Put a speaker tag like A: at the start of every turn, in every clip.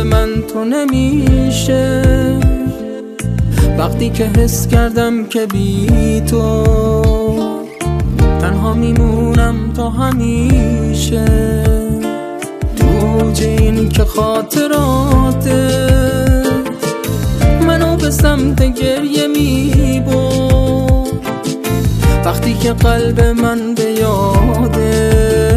A: من تو نمیشه. وقتی که حس کردم که بی تو تنها میمونم تا همیشه. تو اوج این که خاطراته منو به سمت گریه میبرد. وقتی که قلب من به یاده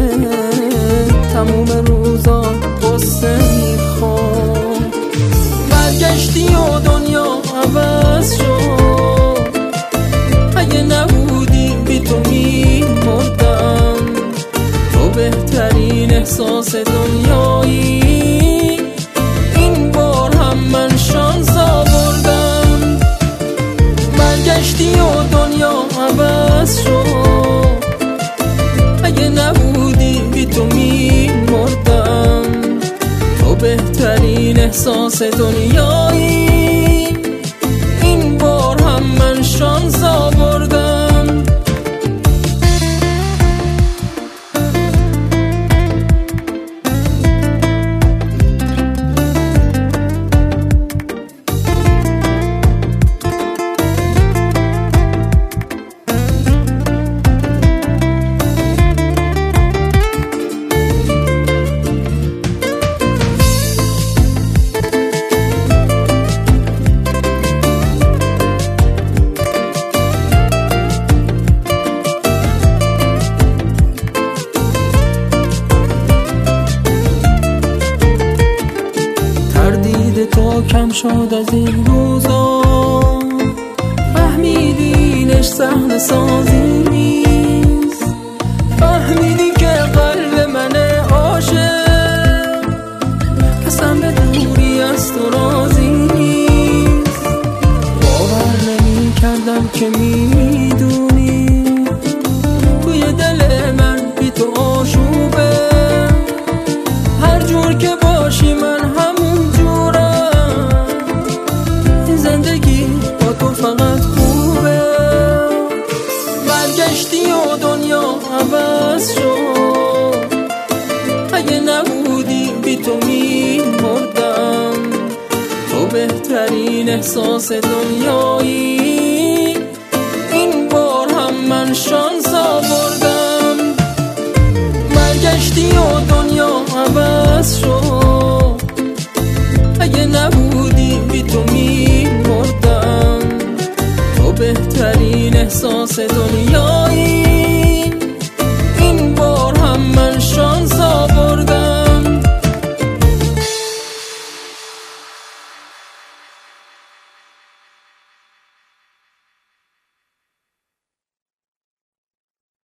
A: تموم روزا قصه میخورد. برگشتی و دنیا عوض شد. اگه نبودی بی تو میمردم. تو بهترین احساس دنیایی. این بار هم من شانس آوردم. برگشتی و دنیا عوض شد. اگه نبودی بی تو میمردم. تو بهترین احساس دنیایی. این بار هم من شانس آوردم. تو کم شد از این روزا. فهمیدی اینش صحنه سازی نیست. فهمیدی که قلب من عاشق اصلا به دوری از تو راضی نیست. باور نمی کردم که میدونی توی دل من بی تو آشوبه. هر جور که باشی من همون جورم. زندگی با تو فقط خوبه. برگشتی و دنیا عوض شد. اگه نبودی بی تو میمردم. تو بهترین احساس دنیایی. این بار هم من شانس آوردم. برگشتی و دنیا عوض شد. اگه نبودی بی تو میمردم. تو بهترین احساس دنیا.